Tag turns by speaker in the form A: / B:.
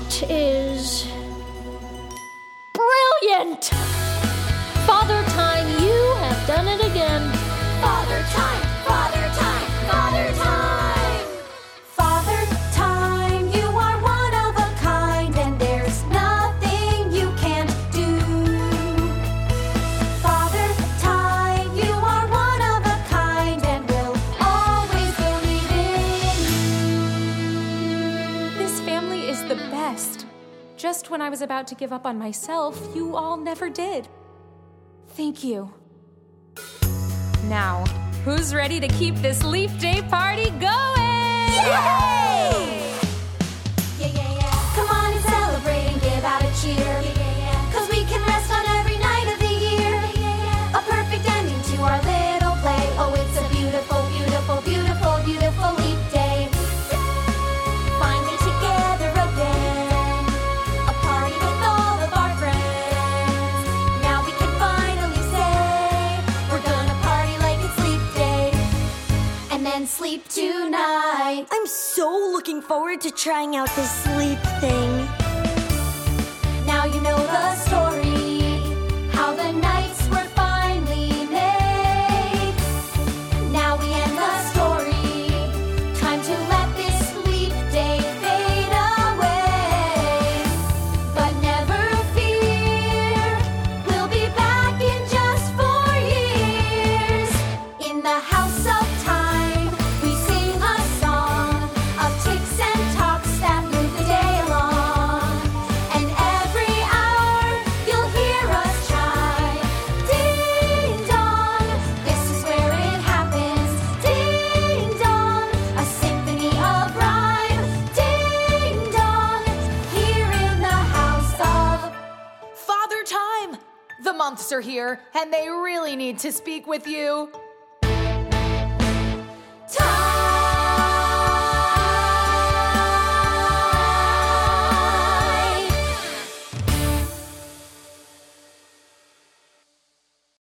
A: That is brilliant! Father Time, you have done it again.
B: Father Time, Father Time, Father Time! Father Time, you are one of a kind, and there's nothing you can't do. Father Time, you are one of a kind, and we'll always believe in you.
C: This family is the best. Just when I was about to give up on myself, you all never did. Thank you. Now, who's ready to keep this Leap Day party going?
B: Yay! Yeah. Come on and celebrate and give out a cheer. Cause we can rest on every night of the year. A perfect ending to our little play. Oh, it's a beautiful, beautiful, beautiful, beautiful leap day. Finally together again. A party with all of our friends. Now we can finally say we're gonna party like it's leap day. And then sleep tonight.
D: I'm so looking forward to trying out this sleep thing.
B: Now you know the story, how the nights were finally made. Now we end the story, time to let this sleep day fade away. But never fear, we'll be back in just 4 years. In the house of time, we sing a song of ticks and talks that move the day along. And every hour, you'll hear us chime. Ding dong, this is where it happens. Ding dong, a symphony of rhyme. Ding dong, here in the house of...
E: Father Time! The months are here, and they really need to speak with you.